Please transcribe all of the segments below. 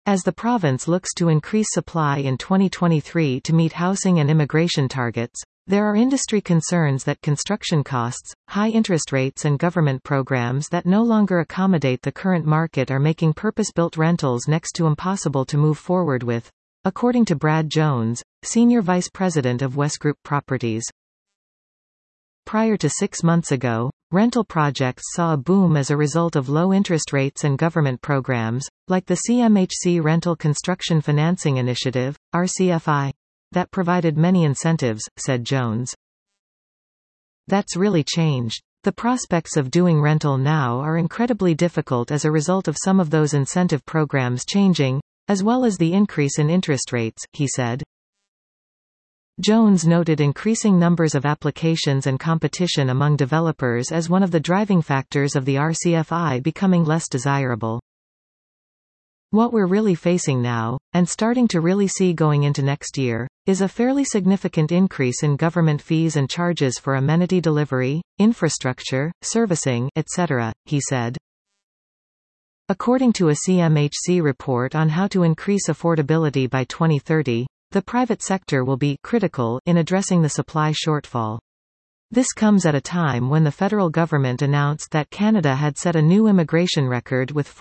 As the province looks to increase supply in 2023 to meet housing and immigration targets, there are industry concerns that construction costs, high interest rates and government programs that no longer accommodate the current market are making purpose-built rentals next to impossible to move forward with, according to Brad Jones, Senior Vice President of Westgroup Properties. Prior to 6 months ago, rental projects saw a boom as a result of low interest rates and government programs, like the CMHC Rental Construction Financing Initiative, RCFI, that provided many incentives, said Jones. That's really changed. The prospects of doing rental now are incredibly difficult as a result of some of those incentive programs changing, as well as the increase in interest rates, he said. Jones noted increasing numbers of applications and competition among developers as one of the driving factors of the RCFI becoming less desirable. What we're really facing now, and starting to really see going into next year, is a fairly significant increase in government fees and charges for amenity delivery, infrastructure, servicing, etc., he said. According to a CMHC report on how to increase affordability by 2030, the private sector will be critical in addressing the supply shortfall. This comes at a time when the federal government announced that Canada had set a new immigration record with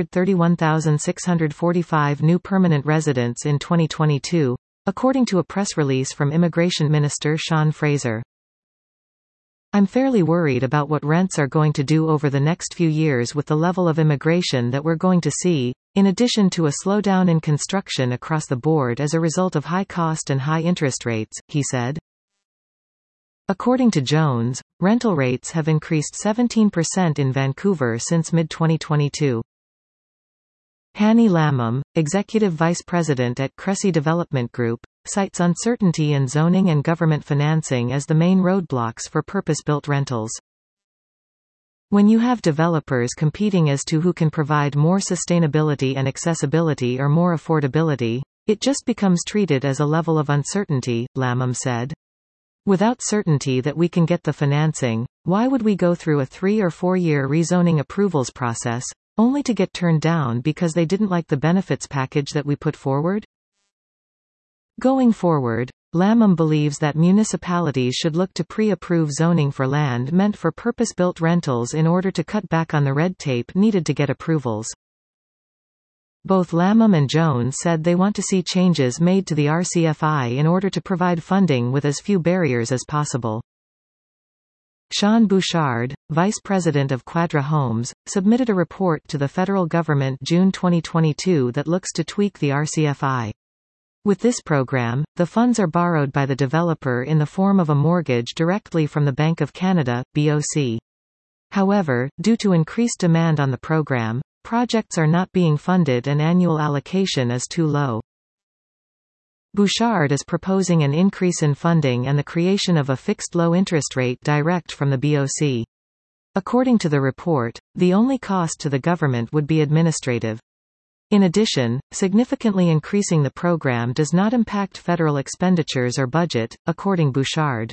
431,645 new permanent residents in 2022, according to a press release from Immigration Minister Sean Fraser. I'm fairly worried about what rents are going to do over the next few years with the level of immigration that we're going to see, in addition to a slowdown in construction across the board as a result of high cost and high interest rates, he said. According to Jones, rental rates have increased 17% in Vancouver since mid-2022. Hanny Lamham, Executive Vice President at Cressy Development Group, cites uncertainty in zoning and government financing as the main roadblocks for purpose-built rentals. When you have developers competing as to who can provide more sustainability and accessibility or more affordability, it just becomes treated as a level of uncertainty, Lamham said. Without certainty that we can get the financing, why would we go through a 3 or 4 year rezoning approvals process, only to get turned down because they didn't like the benefits package that we put forward? Going forward, Lamham believes that municipalities should look to pre-approve zoning for land meant for purpose-built rentals in order to cut back on the red tape needed to get approvals. Both Lamham and Jones said they want to see changes made to the RCFI in order to provide funding with as few barriers as possible. Sean Bouchard, Vice President of Quadra Homes, submitted a report to the federal government June 2022 that looks to tweak the RCFI. With this program, the funds are borrowed by the developer in the form of a mortgage directly from the Bank of Canada, BOC. However, due to increased demand on the program, projects are not being funded and annual allocation is too low. Bouchard is proposing an increase in funding and the creation of a fixed low-interest rate direct from the BOC. According to the report, the only cost to the government would be administrative. In addition, significantly increasing the program does not impact federal expenditures or budget, according Bouchard.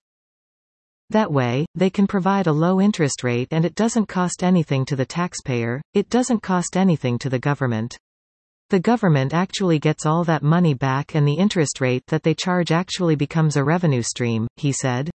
That way, they can provide a low interest rate and it doesn't cost anything to the taxpayer, it doesn't cost anything to the government. The government actually gets all that money back and the interest rate that they charge actually becomes a revenue stream, he said.